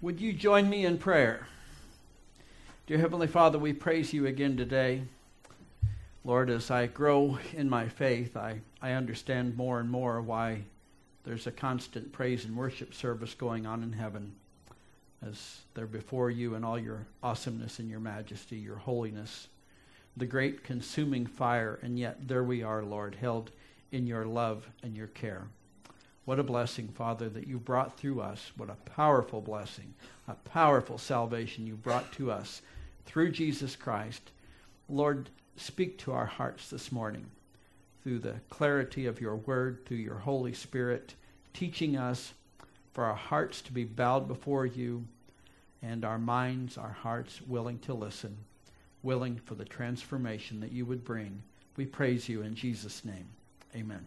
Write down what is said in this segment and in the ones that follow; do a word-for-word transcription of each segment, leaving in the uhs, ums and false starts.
Would you join me in prayer? Dear Heavenly Father, we praise you again today. Lord, as I grow in my faith, I, I understand more and more why there's a constant praise and worship service going on in heaven as they're before you in all your awesomeness and your majesty, your holiness, the great consuming fire, and yet there we are, Lord, held in your love and your care. What a blessing, Father, that you brought through us. What a powerful blessing, a powerful salvation you brought to us through Jesus Christ. Lord, speak to our hearts this morning through the clarity of your word, through your Holy Spirit, teaching us for our hearts to be bowed before you and our minds, our hearts willing to listen, willing for the transformation that you would bring. We praise you in Jesus' name. Amen.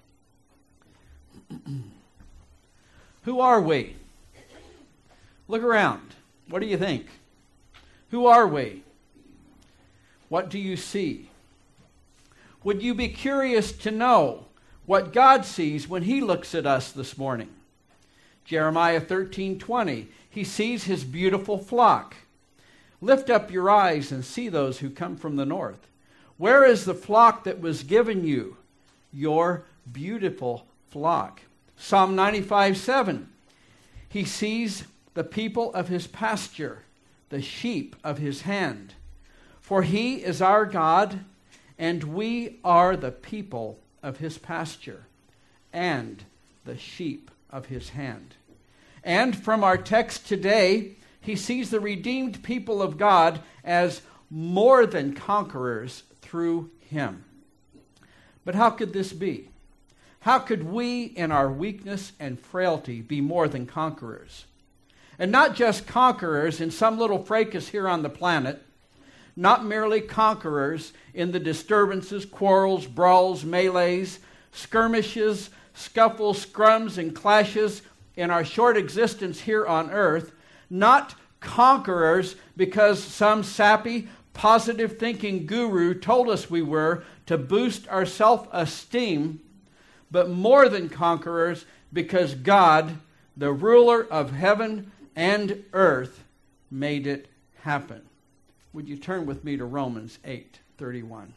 Who are we? Look around. What do you think? Who are we? What do you see? Would you be curious to know what God sees when he looks at us this morning? Jeremiah thirteen twenty, he sees his beautiful flock. Lift up your eyes and see those who come from the north. Where is the flock that was given you? Your beautiful flock. Psalm ninety-five seven, he sees the people of his pasture, the sheep of his hand. For he is our God, and we are the people of his pasture, and the sheep of his hand. And from our text today, he sees the redeemed people of God as more than conquerors through him. But how could this be? How could we, in our weakness and frailty, be more than conquerors? And not just conquerors in some little fracas here on the planet, not merely conquerors in the disturbances, quarrels, brawls, melees, skirmishes, scuffles, scrums, and clashes in our short existence here on earth, not conquerors because some sappy, positive thinking guru told us we were to boost our self-esteem, but more than conquerors because God, the ruler of heaven and earth, made it happen. Would you turn with me to Romans eight thirty-one?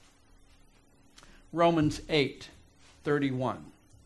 Romans eight thirty-one.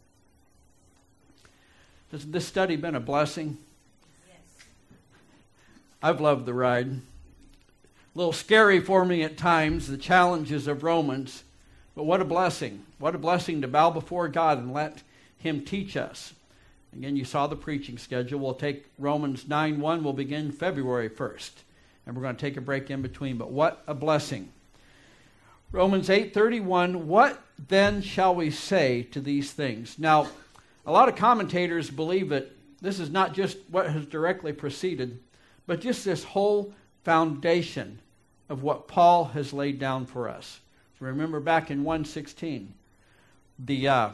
Has this study been a blessing? Yes. I've loved the ride. A little scary for me at times, the challenges of Romans. But what a blessing. What a blessing to bow before God and let him teach us. Again, you saw the preaching schedule. We'll take Romans nine one. We'll begin February first. And we're going to take a break in between. But what a blessing. Romans eight thirty-one. What then shall we say to these things? Now, a lot of commentators believe that this is not just what has directly preceded, but just this whole foundation of what Paul has laid down for us. Remember back in one sixteen, the uh,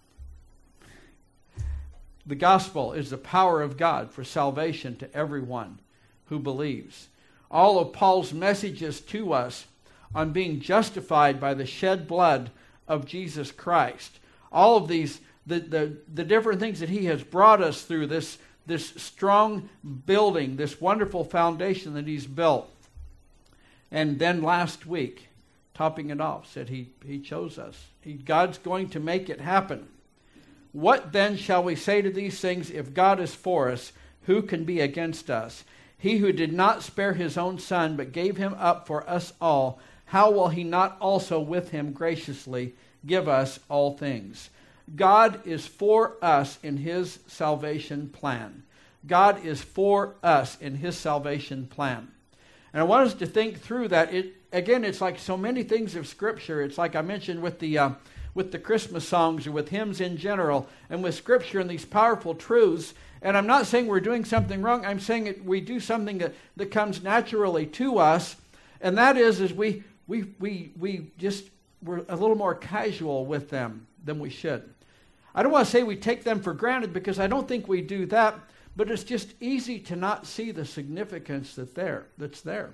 the gospel is the power of God for salvation to everyone who believes. All of Paul's messages to us on being justified by the shed blood of Jesus Christ. All of these, the, the, the different things that he has brought us through, this, this strong building, this wonderful foundation that he's built. And then last week, topping it off, said he, he chose us. He, God's going to make it happen. What then shall we say to these things? If God is for us, who can be against us? He who did not spare his own son, but gave him up for us all, how will he not also with him graciously give us all things? God is for us in his salvation plan. God is for us in his salvation plan. And I want us to think through that. It again, it's like so many things of Scripture. It's like I mentioned with the uh, with the Christmas songs or with hymns in general, and with Scripture and these powerful truths. And I'm not saying we're doing something wrong. I'm saying that we do something that, that comes naturally to us, and that is, is we we we we just we're a little more casual with them than we should. I don't want to say we take them for granted, because I don't think we do that. But it's just easy to not see the significance that there, that's there.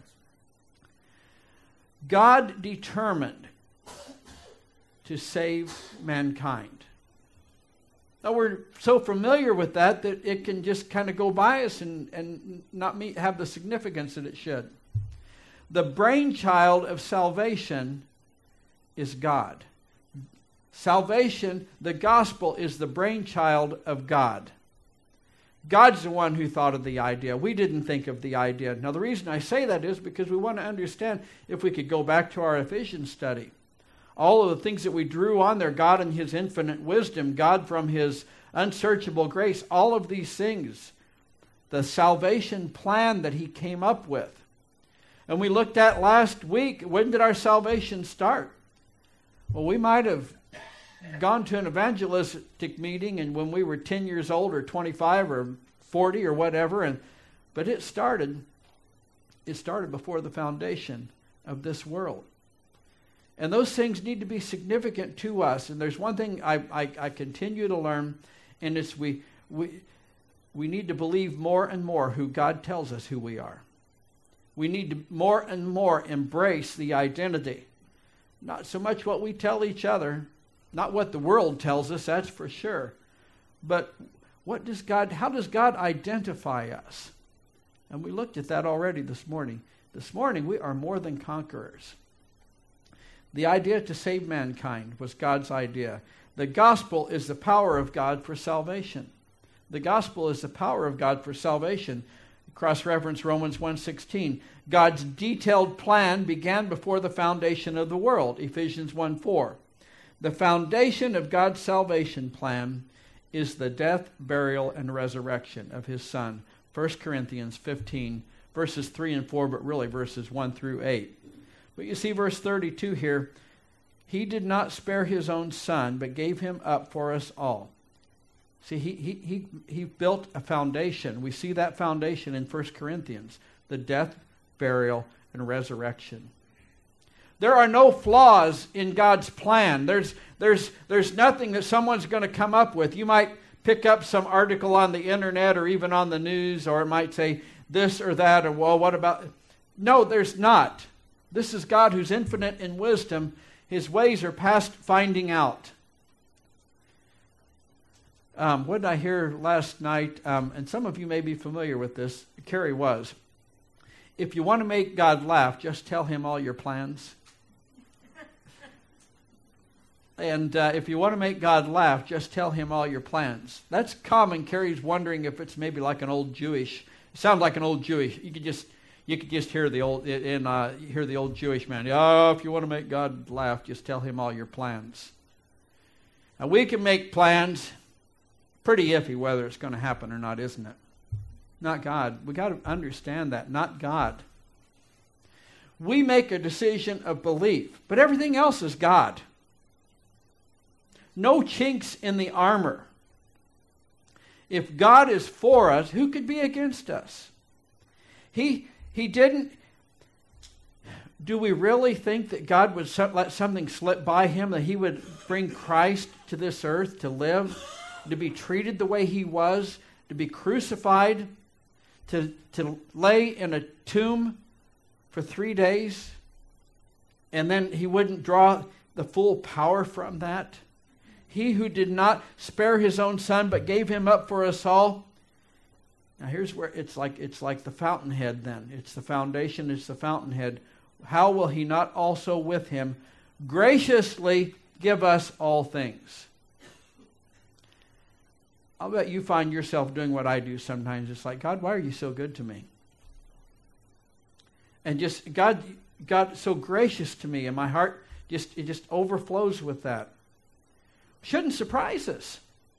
God determined to save mankind. Now we're so familiar with that that it can just kind of go by us and, and not meet, have the significance that it should. The brainchild of salvation is God. Salvation, the gospel, is the brainchild of God. God's the one who thought of the idea. We didn't think of the idea. Now the reason I say that is because we want to understand, if we could go back to our Ephesians study, all of the things that we drew on there, God in his infinite wisdom, God from his unsearchable grace, all of these things, the salvation plan that he came up with. And we looked at last week, when did our salvation start? Well, we might have gone to an evangelistic meeting and when we were ten years old or twenty-five or forty or whatever, and but it started, it started before the foundation of this world. And those things need to be significant to us. And there's one thing I, I, I continue to learn, and it's we, we, we need to believe more and more who God tells us who we are. We need to more and more embrace the identity. Not so much what we tell each other, not what the world tells us, that's for sure. But what does God, how does God identify us? And we looked at that already this morning. This morning we are more than conquerors. The idea to save mankind was God's idea. The gospel is the power of God for salvation. The gospel is the power of God for salvation. Cross-reference Romans one sixteen. God's detailed plan began before the foundation of the world. Ephesians one four. The foundation of God's salvation plan is the death, burial, and resurrection of his Son. First Corinthians fifteen, verses three and four, but really verses one through eight. But you see verse thirty-two here. He did not spare his own Son, but gave him up for us all. See, he, he, he, he built a foundation. We see that foundation in First Corinthians. The death, burial, and resurrection. There are no flaws in God's plan. There's, there's, there's nothing that someone's going to come up with. You might pick up some article on the internet or even on the news, or it might say this or that, or well, what about... No, there's not. This is God who's infinite in wisdom. His ways are past finding out. Um, what did I hear last night? Um, and some of you may be familiar with this. Carrie was. If you want to make God laugh, just tell him all your plans. And uh, if you want to make God laugh, just tell him all your plans. That's common. Carrie's wondering if it's maybe like an old Jewish. It sounds like an old Jewish. You could just you could just hear the old in uh, hear the old Jewish man. Oh, if you want to make God laugh, just tell him all your plans. Now we can make plans. Pretty iffy whether it's going to happen or not, isn't it? Not God. We got to understand that. Not God. We make a decision of belief, but everything else is God. No chinks in the armor. If God is for us, who could be against us? He he didn't. Do we really think that God would let something slip by him, that he would bring Christ to this earth to live, to be treated the way he was, to be crucified, to, to lay in a tomb for three days, and then he wouldn't draw the full power from that? He who did not spare his own Son, but gave him up for us all. Now here's where it's like it's like the fountainhead then. It's the foundation, it's the fountainhead. How will he not also with him graciously give us all things? I'll bet you find yourself doing what I do sometimes. It's like, God, why are you so good to me? And just, God, God so gracious to me, and my heart just it just overflows with that. Shouldn't surprise us.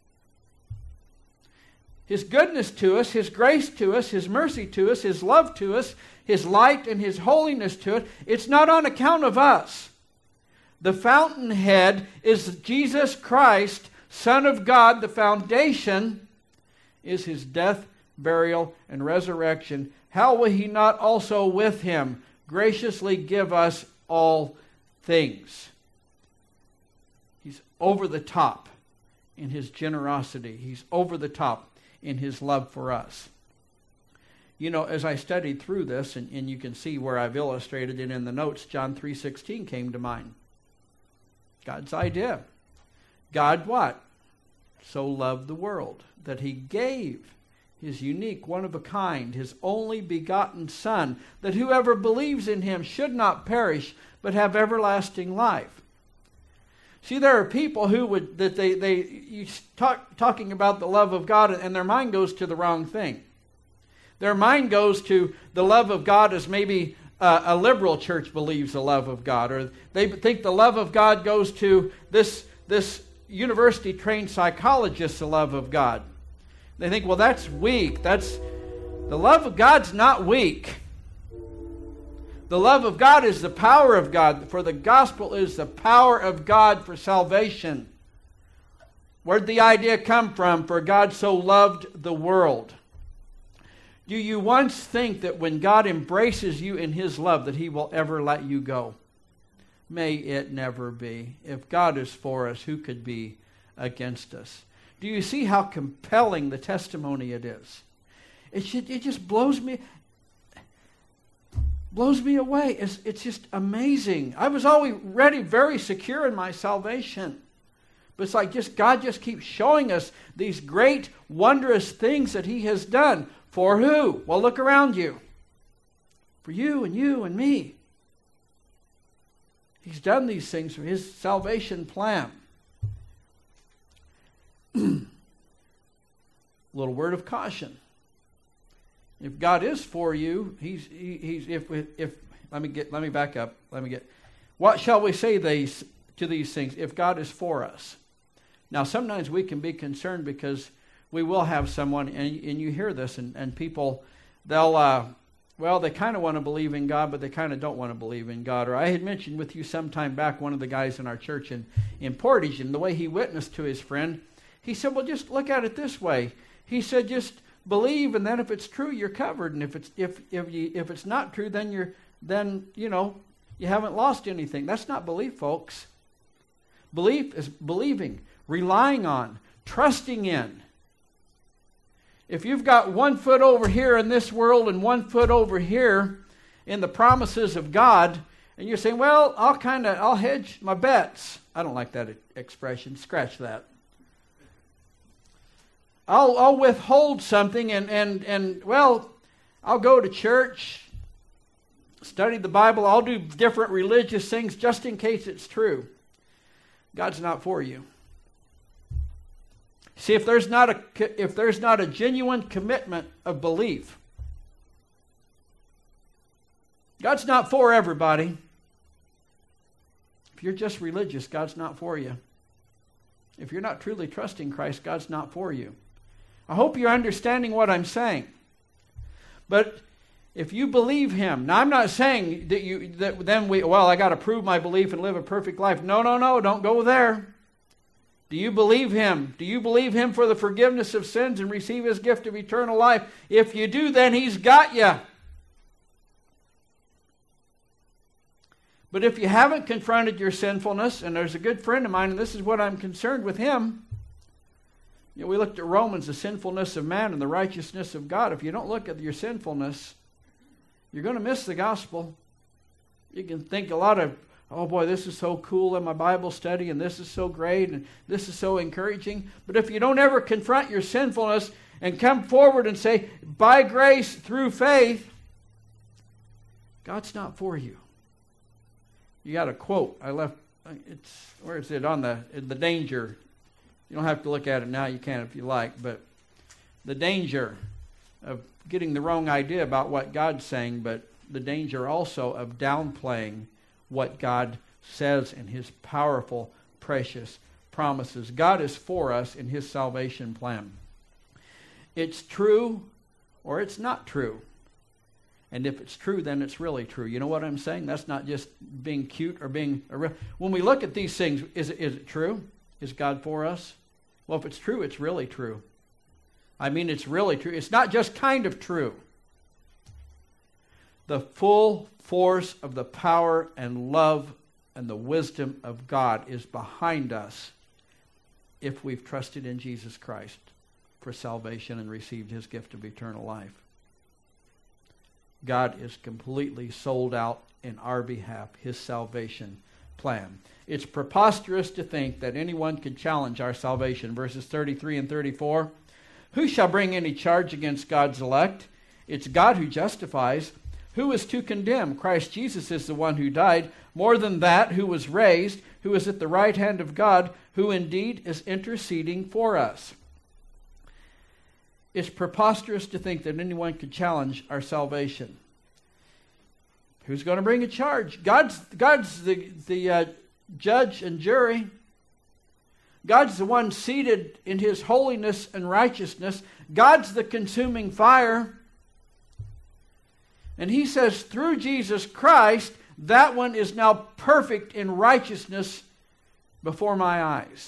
His goodness to us, his grace to us, his mercy to us, his love to us, his light and his holiness to us, it's not on account of us. The fountainhead is Jesus Christ, Son of God. The foundation is his death, burial, and resurrection. How will he not also with him graciously give us all things? He's over the top in his generosity. He's over the top in his love for us. You know, as I studied through this, and, and you can see where I've illustrated it in the notes, John three sixteen came to mind. God's idea. God what? so loved the world, that he gave his unique, one-of-a-kind, his only begotten Son, that whoever believes in him should not perish, but have everlasting life. See, there are people who would, that they, they you talk, talking about the love of God, and their mind goes to the wrong thing. Their mind goes to the love of God as maybe uh, a liberal church believes the love of God, or they think the love of God goes to this, this university-trained psychologist, the love of God. They think, well, that's weak. That's the love of God's not weak. The love of God is the power of God, for the gospel is the power of God for salvation. Where'd the idea come from? For God so loved the world. Do you once think that when God embraces you in his love that he will ever let you go? May it never be. If God is for us, who could be against us? Do you see how compelling the testimony it is? It, should, it just blows me, blows me away. It's, it's just amazing. I was already very secure in my salvation. But it's like just God just keeps showing us these great, wondrous things that he has done. For who? Well, look around you. For you and you and me. He's done these things for his salvation plan. Little word of caution. If God is for you, he's he, he's if if let me get let me back up. Let me get what shall we say these to these things if God is for us? Now sometimes we can be concerned because we will have someone, and, and you hear this, and, and people, they'll, uh, well, they kind of want to believe in God, but they kind of don't want to believe in God. Or I had mentioned with you some time back, one of the guys in our church in, in Portage, and the way he witnessed to his friend, he said, well, just look at it this way. He said, just believe, and then if it's true, you're covered. And if it's if if you if it's not true, then you're then you know you haven't lost anything. That's not belief, folks. Belief is believing, relying on, trusting in. If you've got one foot over here in this world and one foot over here in the promises of God, and you're saying, well, I'll kind of, I'll hedge my bets. I don't like that expression. Scratch that. I'll, I'll withhold something and, and, and, well, I'll go to church, study the Bible. I'll do different religious things just in case it's true. God's not for you. See, if there's not a if there's not a genuine commitment of belief, God's not for everybody. If you're just religious, God's not for you. If you're not truly trusting Christ, God's not for you. I hope you're understanding what I'm saying. But if you believe him, now I'm not saying that you that then we well I got to prove my belief and live a perfect life. No, no, no, don't go there. Do you believe him? Do you believe him for the forgiveness of sins and receive his gift of eternal life? If you do, then he's got you. But if you haven't confronted your sinfulness, and there's a good friend of mine, and this is what I'm concerned with him. You know, we looked at Romans, the sinfulness of man and the righteousness of God. If you don't look at your sinfulness, you're going to miss the gospel. You can think a lot of, oh boy, this is so cool in my Bible study, and this is so great, and this is so encouraging. But if you don't ever confront your sinfulness and come forward and say, by grace through faith, God's not for you. You got a quote. I left, it's, where is it? On the, the danger. You don't have to look at it now. You can if you like. But the danger of getting the wrong idea about what God's saying, but the danger also of downplaying what God says in his powerful, precious promises. God is for us in his salvation plan. It's true or it's not true. And if it's true, then it's really true. You know what I'm saying? That's not just being cute or being... When we look at these things, is it, is it true? Is God for us? Well, if it's true, it's really true. I mean, it's really true. It's not just kind of true. The full force of the power and love and the wisdom of God is behind us if we've trusted in Jesus Christ for salvation and received his gift of eternal life. God is completely sold out in our behalf, his salvation, plan. It's preposterous to think that anyone could challenge our salvation. Verses thirty-three and thirty-four. Who shall bring any charge against God's elect? It's God who justifies. Who is to condemn? Christ Jesus is the one who died. More than that, who was raised, who is at the right hand of God, who indeed is interceding for us. It's preposterous to think that anyone could challenge our salvation. Who's going to bring a charge? God's, God's the, the uh, judge and jury. God's the one seated in his holiness and righteousness. God's the consuming fire. And he says, through Jesus Christ, that one is now perfect in righteousness before my eyes.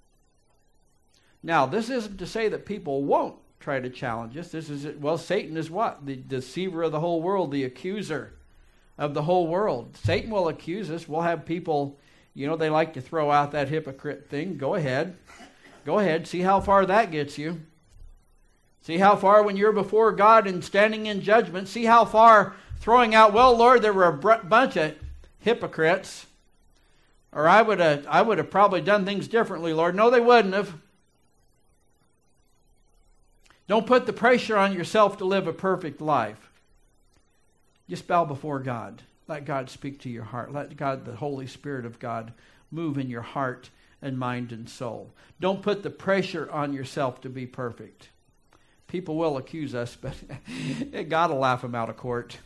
Now, this isn't to say that people won't try to challenge us. This is, well, Satan is what? The deceiver of the whole world, the accuser of the whole world. Satan will accuse us. We'll have people, you know, they like to throw out that hypocrite thing. Go ahead. Go ahead. See how far that gets you. See how far when you're before God and standing in judgment. See how far throwing out, well, Lord, there were a br- bunch of hypocrites. Or I would have I would have probably done things differently, Lord. No, they wouldn't have. Don't put the pressure on yourself to live a perfect life. Just bow before God. Let God speak to your heart. Let God, the Holy Spirit of God, move in your heart and mind and soul. Don't put the pressure on yourself to be perfect. People will accuse us, but God will laugh them out of court.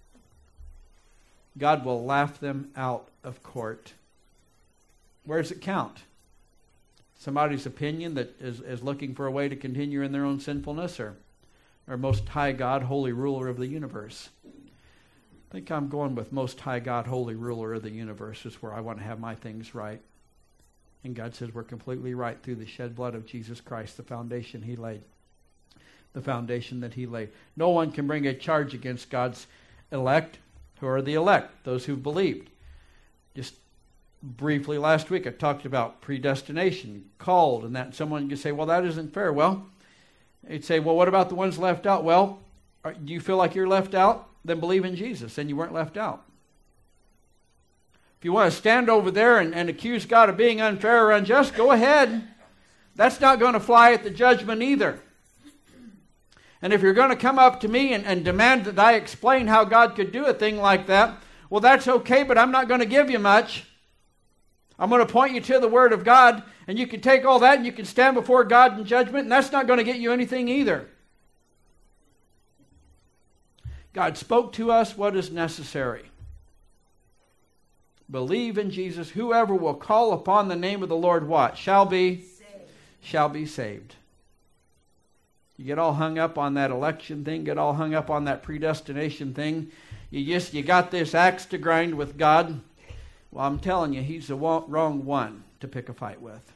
God will laugh them out of court. Where does it count? Somebody's opinion that is, is looking for a way to continue in their own sinfulness, or, or Most High God, Holy Ruler of the universe? I think I'm going with Most High God, Holy Ruler of the universe is where I want to have my things right. And God says we're completely right through the shed blood of Jesus Christ, the foundation he laid. The foundation that he laid. No one can bring a charge against God's elect, who are the elect, those who've believed. Just briefly last week I talked about predestination, called, and that someone could say, well, that isn't fair. Well, they'd say, well, what about the ones left out? Well, are, do you feel like you're left out? Then believe in Jesus, and you weren't left out. If you want to stand over there and, and accuse God of being unfair or unjust, go ahead. That's not going to fly at the judgment either. And if you're going to come up to me and, and demand that I explain how God could do a thing like that, well, that's okay, but I'm not going to give you much. I'm going to point you to the Word of God, and you can take all that and you can stand before God in judgment, and that's not going to get you anything either. God spoke to us what is necessary. Believe in Jesus. Whoever will call upon the name of the Lord, what? Shall be saved. Shall be saved. You get all hung up on that election thing, get all hung up on that predestination thing. You just, you got this axe to grind with God. Well, I'm telling you, he's the wrong one to pick a fight with.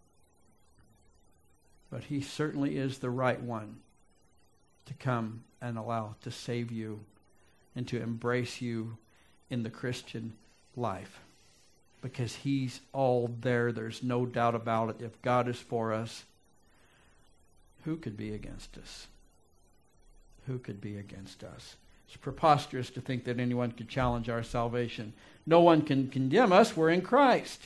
But he certainly is the right one to come and allow to save you and to embrace you in the Christian life. Because he's all there. There's no doubt about it. If God is for us, who could be against us? Who could be against us? It's preposterous to think that anyone could challenge our salvation. No one can condemn us. We're in Christ.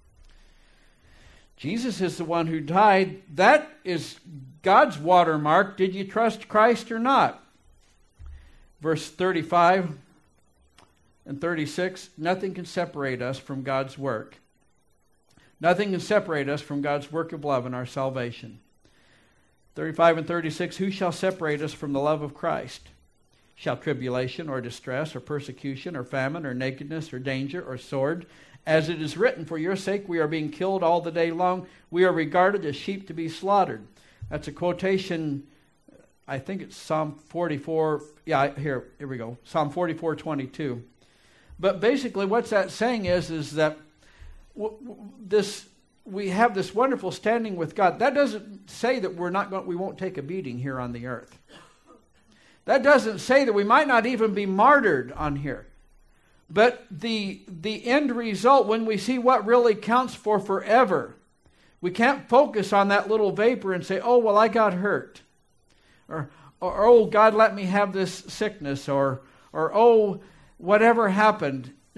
Jesus is the one who died. That is God's watermark. Did you trust Christ or not? Verse thirty-five and thirty-six, nothing can separate us from God's work. Nothing can separate us from God's work of love and our salvation. thirty-five and thirty-six, who shall separate us from the love of Christ? Shall tribulation or distress or persecution or famine or nakedness or danger or sword? As it is written, for your sake we are being killed all the day long. We are regarded as sheep to be slaughtered. That's a quotation, I think it's Psalm forty-four. Yeah, here, here we go. Psalm forty-four twenty-two. But basically what's that saying is, is that w- w- this we have this wonderful standing with God. That doesn't say that we're not going, we won't take a beating here on the earth. That doesn't say that we might not even be martyred on here. But the, the end result, when we see what really counts for forever, we can't focus on that little vapor and say, oh, well, I got hurt. Or, or oh, God let me have this sickness. Or, or oh, whatever happened.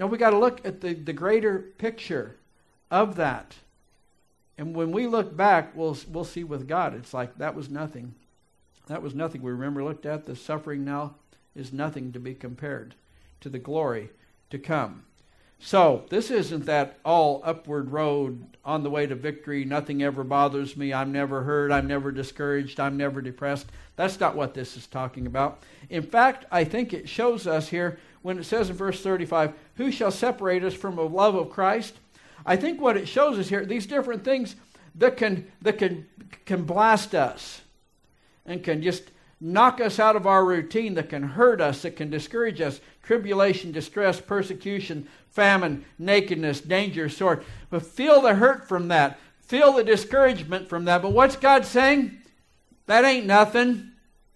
Now we got to look at the, the greater picture of that. And when we look back, we'll we'll see with God, it's like that was nothing. That was nothing. We remember looked at the suffering now is nothing to be compared to the glory to come. So this isn't that all upward road on the way to victory. Nothing ever bothers me. I'm never hurt. I'm never discouraged. I'm never depressed. That's not what this is talking about. In fact, I think it shows us here when it says in verse thirty-five, who shall separate us from the love of Christ? I think what it shows us here, these different things that can that can can blast us and can just knock us out of our routine, that can hurt us, that can discourage us, tribulation, distress, persecution, famine, nakedness, danger, sword. But feel the hurt from that. Feel the discouragement from that. But what's God saying? That ain't nothing.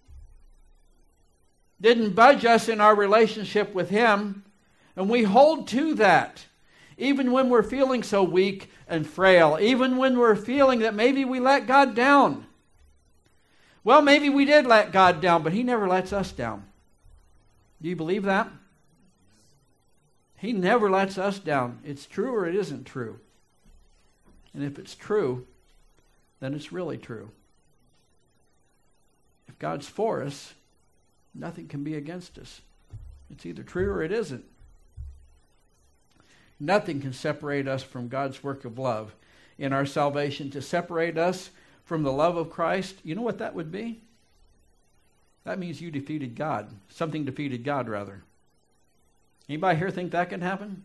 Didn't budge us in our relationship with Him. And we hold to that. Even when we're feeling so weak and frail. Even when we're feeling that maybe we let God down. Well, maybe we did let God down, but He never lets us down. Do you believe that? He never lets us down. It's true or it isn't true. And if it's true, then it's really true. If God's for us, nothing can be against us. It's either true or it isn't. Nothing can separate us from God's work of love in our salvation. To separate us from the love of Christ, you know what that would be? That means you defeated God. Something defeated God, rather. Anybody here think that can happen?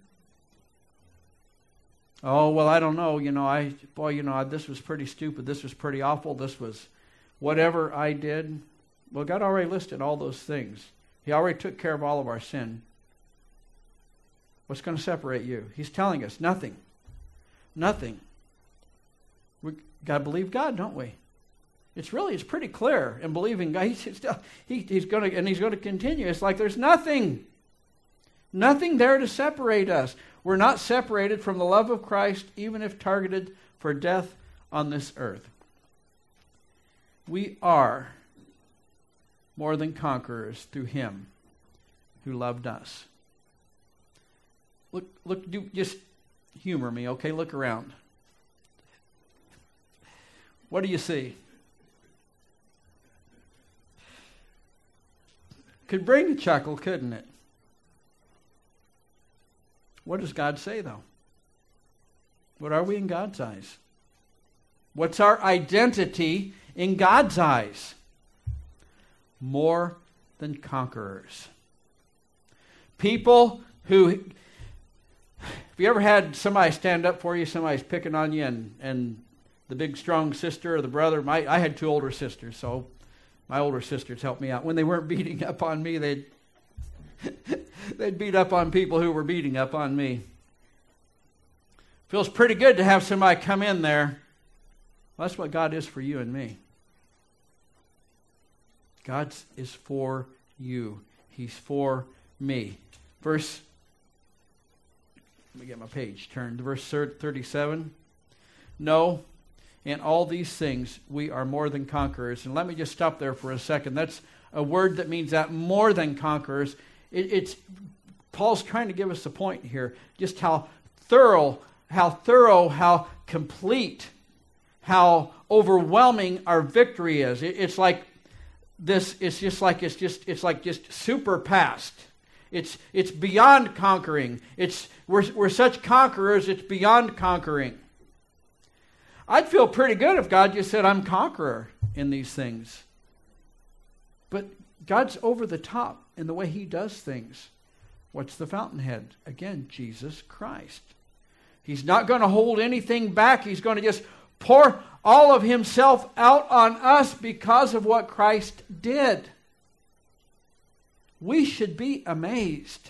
Oh, well, I don't know. You know, I, boy, you know, this was pretty stupid. This was pretty awful. This was whatever I did. Well, God already listed all those things. He already took care of all of our sin. What's going to separate you? He's telling us nothing. Nothing. We got to believe God, don't we? It's really, it's pretty clear in believing God. He's, still, he, he's going to, and He's going to continue. It's like there's nothing. Nothing there to separate us. We're not separated from the love of Christ, even if targeted for death on this earth. We are more than conquerors through Him who loved us. Look, look, do, just humor me, okay? Look around. What do you see? Could bring a chuckle, couldn't it? What does God say, though? What are we in God's eyes? What's our identity in God's eyes? More than conquerors. People who, have you ever had somebody stand up for you, somebody's picking on you, and, and the big strong sister or the brother? My, I had two older sisters, so my older sisters helped me out. When they weren't beating up on me, they'd they'd beat up on people who were beating up on me. Feels pretty good to have somebody come in there. Well, that's what God is for you and me. God is for you. He's for me. Verse, let me get my page turned. Verse thirty-seven. No, in all these things we are more than conquerors. And let me just stop there for a second. That's a word that means that, more than conquerors. It, it's Paul's trying to give us a point here. Just how thorough, how thorough, how complete, how overwhelming our victory is. It, it's like this. It's just like it's just it's like just super past. It's it's beyond conquering. It's we're we're such conquerors. It's beyond conquering. I'd feel pretty good if God just said, "I'm conqueror in these things." But God's over the top in the way He does things. What's the fountainhead? Again, Jesus Christ. He's not going to hold anything back. He's going to just pour all of Himself out on us because of what Christ did. We should be amazed.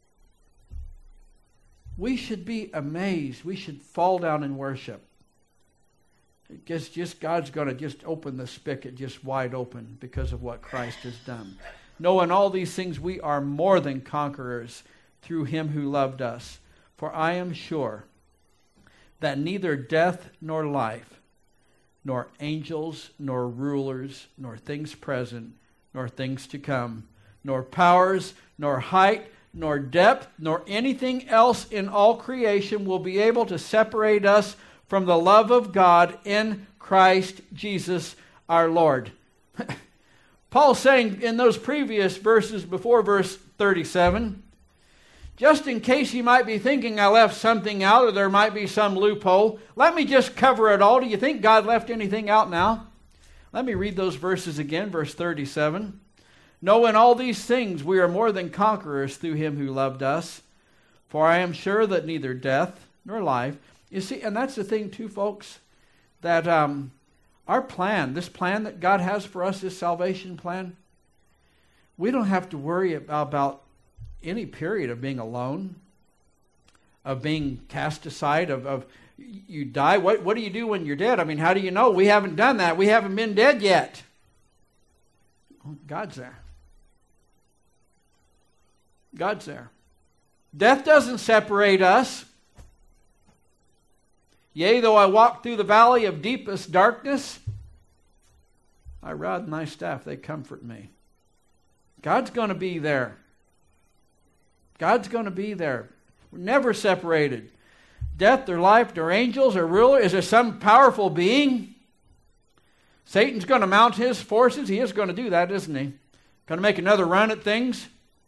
We should be amazed. We should fall down and worship. It just, just God's going to just open the spigot just wide open because of what Christ has done. No, in all these things we are more than conquerors through Him who loved us. For I am sure that neither death nor life, nor angels, nor rulers, nor things present, nor things to come, nor powers, nor height, nor depth, nor anything else in all creation will be able to separate us from the love of God in Christ Jesus our Lord. Paul's saying in those previous verses before verse thirty-seven, just in case you might be thinking I left something out or there might be some loophole, let me just cover it all. Do you think God left anything out now? Let me read those verses again, verse thirty-seven. No, in all these things we are more than conquerors through him who loved us. For I am sure that neither death nor life. You see, and that's the thing too, folks, that um, our plan, this plan that God has for us, this salvation plan, we don't have to worry about any period of being alone, of being cast aside, of, of you die. What, what do you do when you're dead? I mean, how do you know? We haven't done that. We haven't been dead yet. God's there. God's there. Death doesn't separate us. Yea, though I walk through the valley of deepest darkness, thy rod and thy staff, they comfort me. God's going to be there. God's going to be there. We're never separated. Death or life or angels or ruler. Is there some powerful being? Satan's going to mount his forces. He is going to do that, isn't he? Going to make another run at things.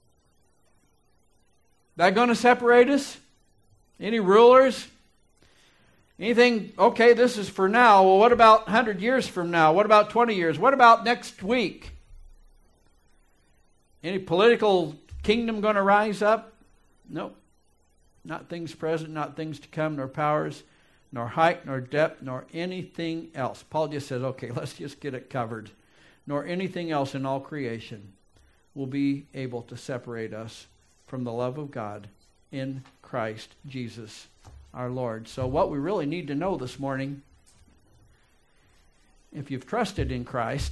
That going to separate us? Any rulers? Anything, okay, this is for now. Well, what about one hundred years from now? What about twenty years? What about next week? Any political kingdom going to rise up? Nope. Not things present, not things to come, nor powers, nor height, nor depth, nor anything else. Paul just says, okay, let's just get it covered. Nor anything else in all creation will be able to separate us from the love of God in Christ Jesus our Lord. So what we really need to know this morning, if you've trusted in Christ,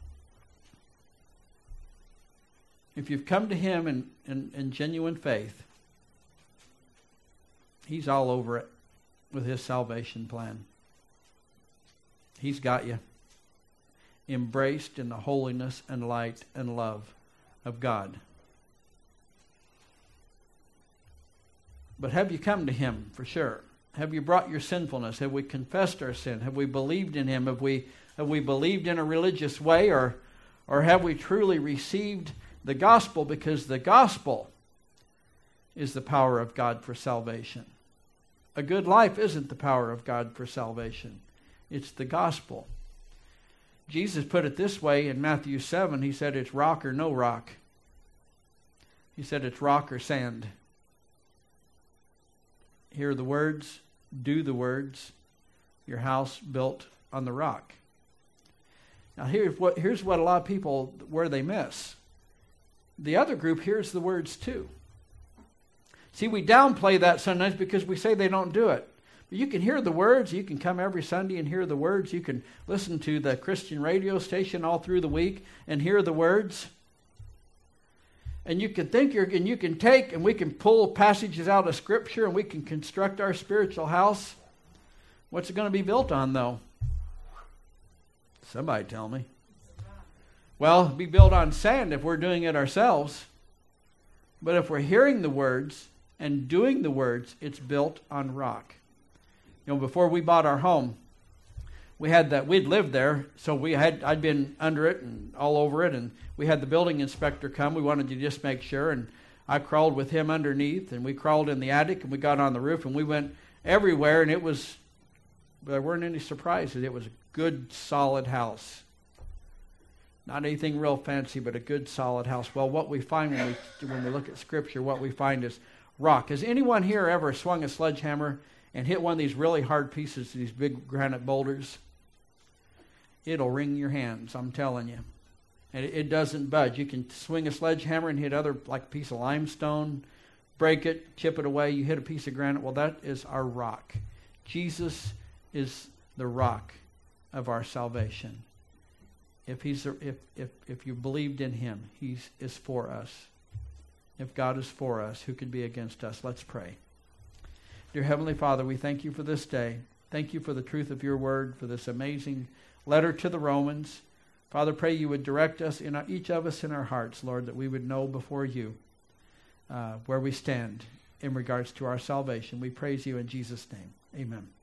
if you've come to him in, in, in genuine faith, he's all over it with his salvation plan. He's got you embraced in the holiness and light and love of God. But have you come to him for sure? Have you brought your sinfulness? Have we confessed our sin? Have we believed in him? Have we have we believed in a religious way, or or have we truly received the gospel? Because the gospel is the power of God for salvation. A good life isn't the power of God for salvation. It's the gospel. Jesus put it this way in Matthew seven. He said it's rock or no rock. He said it's rock or sand. Hear the words, do the words, your house built on the rock. Now here's what, here's what a lot of people, where they miss. The other group hears the words too. See, we downplay that sometimes because we say they don't do it. But you can hear the words. You can come every Sunday and hear the words. You can listen to the Christian radio station all through the week and hear the words. And you can think you're, and you can take, and we can pull passages out of Scripture, and we can construct our spiritual house. What's it going to be built on, though? Somebody tell me. Well, it'll be built on sand if we're doing it ourselves. But if we're hearing the words and doing the words, it's built on rock. You know, before we bought our home, we had that, we'd lived there, so we had, I'd been under it and all over it, and we had the building inspector come. We wanted to just make sure, and I crawled with him underneath, and we crawled in the attic, and we got on the roof, and we went everywhere, and it was, there weren't any surprises. It was a good, solid house. Not anything real fancy, but a good, solid house. Well, what we find when we, when we look at Scripture, what we find is rock. Has anyone here ever swung a sledgehammer and hit one of these really hard pieces, these big granite boulders? It'll wring your hands, I'm telling you. And it, it doesn't budge. You can swing a sledgehammer and hit other, like a piece of limestone, break it, chip it away. You hit a piece of granite. Well, that is our rock. Jesus is the rock of our salvation. If he's if if if you believed in him, he is for us. If God is for us, who could be against us? Let's pray. Dear Heavenly Father, we thank you for this day. Thank you for the truth of your word, for this amazing letter to the Romans. Father, pray you would direct us, in our, each of us in our hearts, Lord, that we would know before you uh, where we stand in regards to our salvation. We praise you in Jesus' name. Amen.